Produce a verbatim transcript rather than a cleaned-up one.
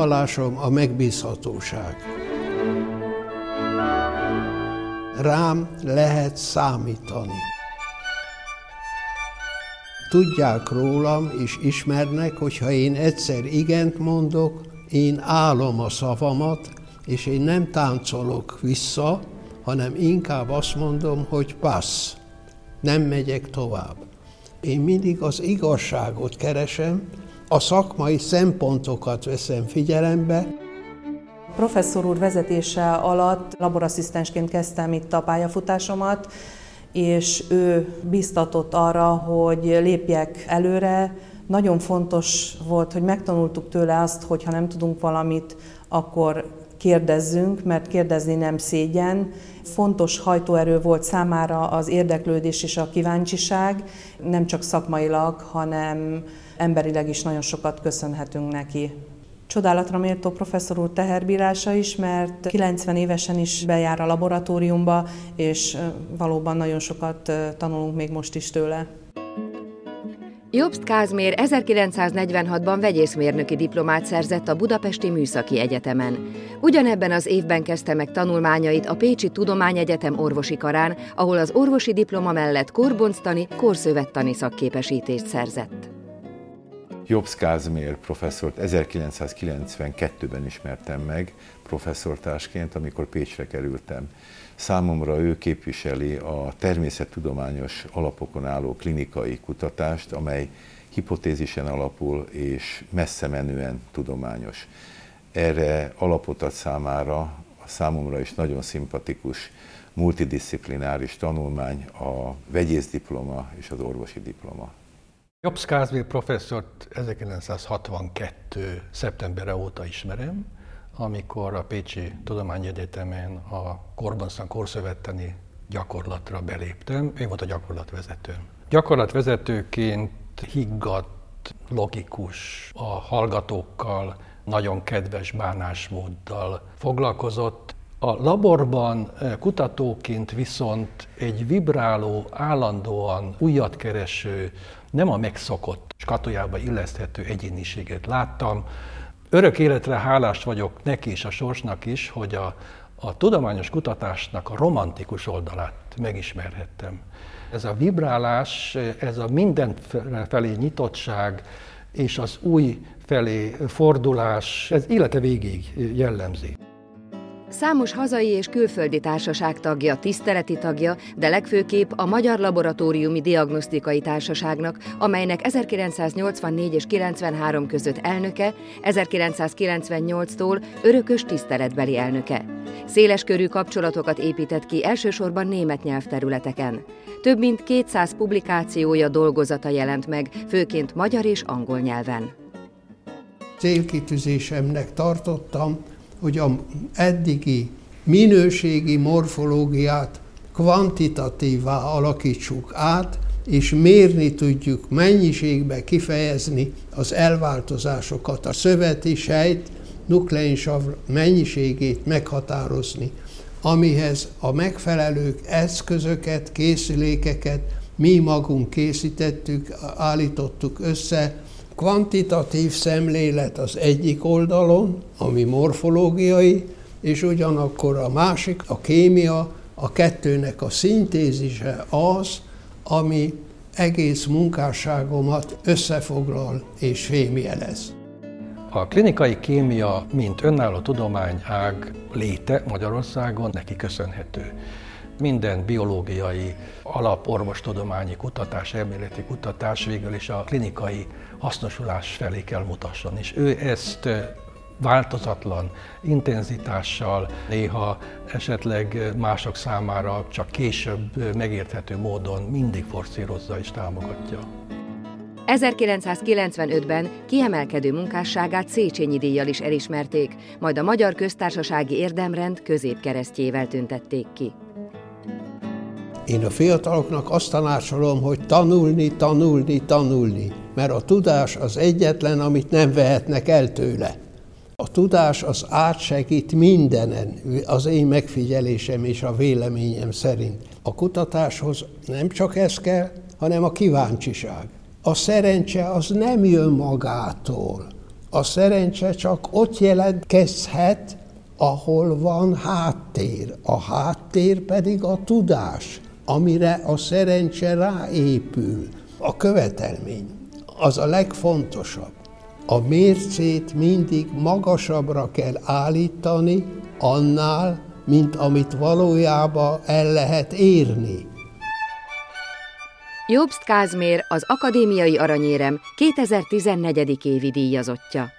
Hitvallásom a megbízhatóság. Rám lehet számítani. Tudják rólam és ismernek, hogyha én egyszer igent mondok, én állom a szavamat, és én nem táncolok vissza, hanem inkább azt mondom, hogy passz, nem megyek tovább. Én mindig az igazságot keresem, a szakmai szempontokat veszem figyelembe. Professzor úr vezetése alatt laborasszisztensként kezdtem itt a pályafutásomat, és ő biztatott arra, hogy lépjek előre. Nagyon fontos volt, hogy megtanultuk tőle azt, hogy ha nem tudunk valamit, akkor kérdezzünk, mert kérdezni nem szégyen. Fontos hajtóerő volt számára az érdeklődés és a kíváncsiság, nem csak szakmailag, hanem emberileg is nagyon sokat köszönhetünk neki. Csodálatra méltó professzor úr teherbírása is, mert kilencven évesen is bejár a laboratóriumba, és valóban nagyon sokat tanulunk még most is tőle. Jobst Kázmér ezerkilencszáznegyvenhatban vegyészmérnöki diplomát szerzett a Budapesti Műszaki Egyetemen. Ugyanebben az évben kezdte meg tanulmányait a Pécsi Tudományegyetem orvosi karán, ahol az orvosi diploma mellett kórbonctani, kórszövettani szakképesítést szerzett. Jobst Kázmér professzort ezerkilencszázkilencvenkettőben ismertem meg professzortársként, amikor Pécsre kerültem. Számomra ő képviseli a természettudományos alapokon álló klinikai kutatást, amely hipotézisen alapul és messze menően tudományos. Erre alapot ad számára a számomra is nagyon szimpatikus multidisziplináris tanulmány, a vegyészdiploma és az orvosi diploma. Jobst Kázmér professzort ezerkilencszázhatvankettő. szeptembere óta ismerem, amikor a Pécsi Tudományegyetemen a kórbonctan kórszövettani gyakorlatra beléptem. Én volt a gyakorlatvezetőm. Gyakorlatvezetőként higgadt, logikus, a hallgatókkal nagyon kedves bánásmóddal foglalkozott. A laborban kutatóként viszont egy vibráló, állandóan újat kereső, nem a megszokott skatujába illeszthető egyéniséget láttam. Örök életre hálás vagyok neki és a sorsnak is, hogy a, a tudományos kutatásnak a romantikus oldalát megismerhettem. Ez a vibrálás, ez a mindenfelé nyitottság és az új felé fordulás, ez élete végéig jellemzi. Számos hazai és külföldi társaság tagja, tiszteleti tagja, de legfőképp a Magyar Laboratóriumi Diagnosztikai Társaságnak, amelynek ezerkilencszáznyolcvannégy és kilencvenhárom között elnöke, ezerkilencszázkilencvennyolctól örökös tiszteletbeli elnöke. Széleskörű kapcsolatokat épített ki elsősorban német nyelvterületeken. Több mint kétszáz publikációja, dolgozata jelent meg, főként magyar és angol nyelven. Célkitűzésemnek tartottam, hogy az eddigi minőségi morfológiát kvantitatívvá alakítsuk át, és mérni tudjuk, mennyiségbe kifejezni az elváltozásokat, a szöveti sejt, nukleinsav mennyiségét meghatározni, amihez a megfelelő eszközöket, készülékeket mi magunk készítettük, állítottuk össze. Kvantitatív szemlélet az egyik oldalon, ami morfológiai, és ugyanakkor a másik, a kémia, a kettőnek a szintézise az, ami egész munkásságomat összefoglal és fémjelez. A klinikai kémia, mint önálló tudományág léte Magyarországon neki köszönhető. Minden biológiai, alaporvostudományi kutatás, elméleti kutatás végül is a klinikai hasznosulás felé kell mutasson. És ő ezt változatlan intenzitással, néha esetleg mások számára csak később megérthető módon mindig forszírozza és támogatja. ezerkilencszázkilencvenötben kiemelkedő munkásságát Széchenyi díjjal is elismerték, majd a Magyar Köztársasági Érdemrend középkeresztjével tüntették ki. Én a fiataloknak azt tanácsolom, hogy tanulni, tanulni, tanulni, mert a tudás az egyetlen, amit nem vehetnek el tőle. A tudás az átsegít mindenen, az én megfigyelésem és a véleményem szerint. A kutatáshoz nem csak ez kell, hanem a kíváncsiság. A szerencse az nem jön magától. A szerencse csak ott jelentkezhet, ahol van háttér. A háttér pedig a tudás, amire a szerencse ráépül. A követelmény az a legfontosabb. A mércét mindig magasabbra kell állítani annál, mint amit valójában el lehet érni. Jobst Kázmér az Akadémiai Aranyérem kétezer-tizennégy. évi díjazottja.